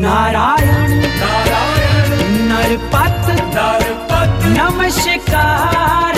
नारायण नारायण नरपत नरपत नमस्कार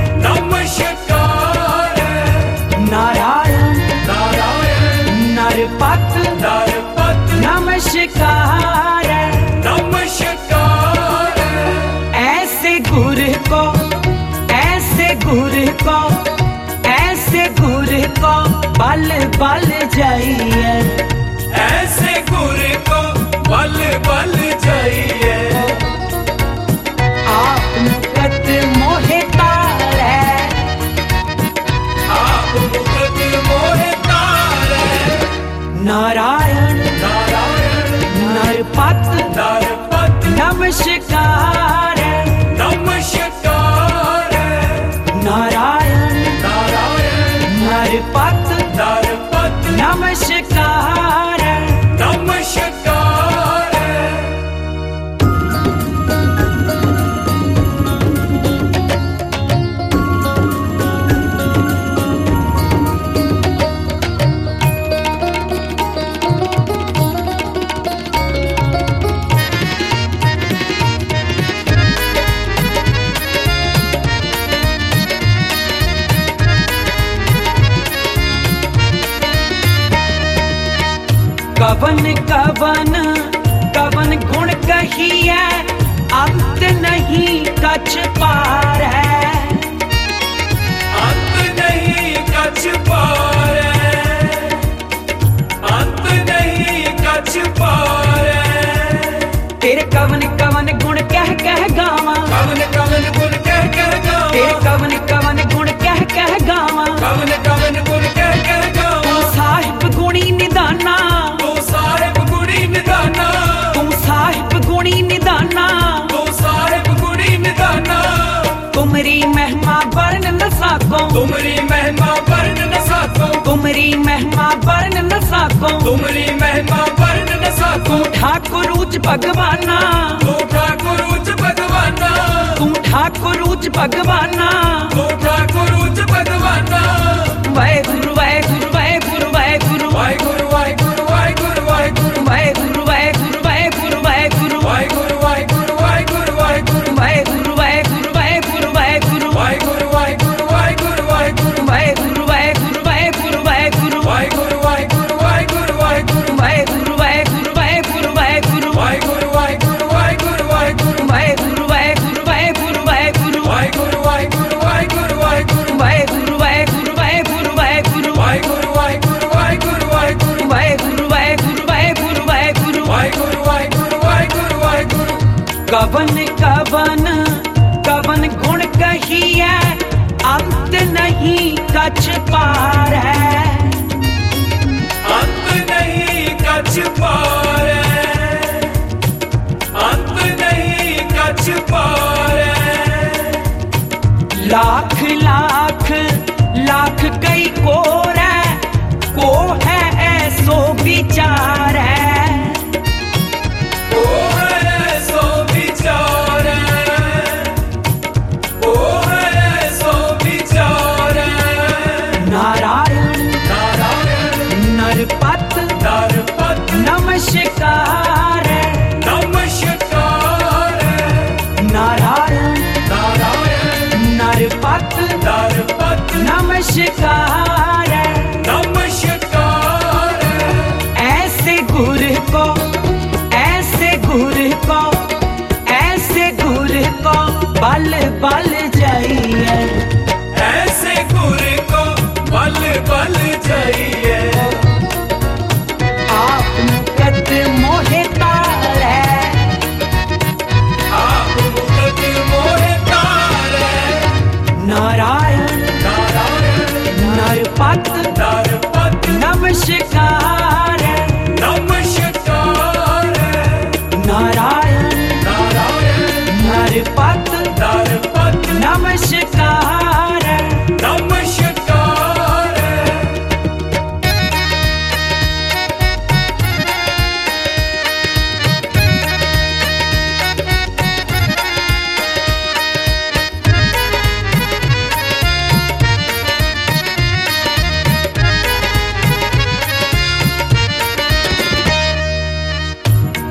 नमस्कार नारायण नारायण नरपत नरपत नमस्कार नमस्कार ऐसे गुरु को ऐसे गुरु को ऐसे गुरु को बल बल जाइए ऐसे गुरु को बल बल जाइए आप मुकत मोहे तारे आप मुकत मोहे तारे नारायण नारायण नरपत नरपत नमस्कार नमस्कार नारायण नारायण नरपत नरपत नमस्कार नमस्कार कवन कवन कवन गुण कहिए अंत नहीं कछ पार है अंत नहीं कछ पार अंत नहीं कछ पार तेरे कवन कवन गुण कह गावा कवन कवन गुण कह गावा तेरे कवन कवन गुण कह गावा कवन कवन गुण कह गावा तू साहिब गुणी निदाना तू साहिब गुणी निदाना तू साहिब गुणी निदाना तू साहिब गुणी निदाना तुमरी महिमा वर्ण न साको तुमरी महिमा वर्ण न साको तुमरी महिमा वर्ण न साको तुमरी महिमा वर्ण न साको तू ठाकुर उच भगवाना तू ठाकुर उच्च भगवाना तू ठाकुर उच भगवाना तू ठाकुर उच्च भगवाना वाहेगुरु वाहेगुरु वाहेगुरु वाहेगुरु वाहिगुरु वाहिगुरु वाहिगुरु वाहिगुरु वाहेगुरु वाहेगुरु वाहेगुरु वाहेगुरु वाहिगुरु वाहिगुरु वाहिगुरु वाहिगुरु वाहेगुरु वाहेगुरु वाहेगुरु वाहेगुरु वाहिगुरु वाहिगुरु वाहिगुरु वाहिगुरु वाहेगुरु वाहेगुरु वाहेगुरु वाहेगुरु वाहिगुरु वाहिगुरु वाहिगुरु वाहिगुरु वाहेगुरु वाहेगुरु वाहेगुरु वाहेगुरु वाहिगुरु वाहिगुरु वाहिगुरु वाहिगुरु वाहेगुरु वाहेगुरु वाहेगुरु वाहेगुरु वाहिगुरु वाहिगुरु वाहिगुरु वाहिगुरु वाहेगुरु वाहेगुरु वाहेगुरु वाहेगुरु वाहिगुरु वाहिगुरु वाहिगुरु वाहिगुरु वाहेगुरु वाहेगुरु वाहेगुरु वाहेगुरु वाहिगुरु वाहिगुरु वाहिगुरु वाहिगुरु कवन कवन कवन गुण कहिए अंत नहीं कछ पार है अंत नहीं कछ पार अंत नहीं कछ पार लाख लाख लाख कई को है ऐसो विचार है ओ है सो विचार ओ है सो विचार नारायण नारायण नरपत नरपत नमस्कार नमस्कार नारायण नारायण नरपत नरपत नमस्कार नमस्कार ऐसे गुरु को ऐसे गुरु को ऐसे गुरु को बल बल जाइए ऐसे गुरु को बल बल जाइए आप मुकत मोहे तारे आप मुकत मोहे तारे नारायण नारायण नरपत नरपत नमस्कार नमस्कार नारायण नारायण नरपत नरपत नमस्कार नमस्कार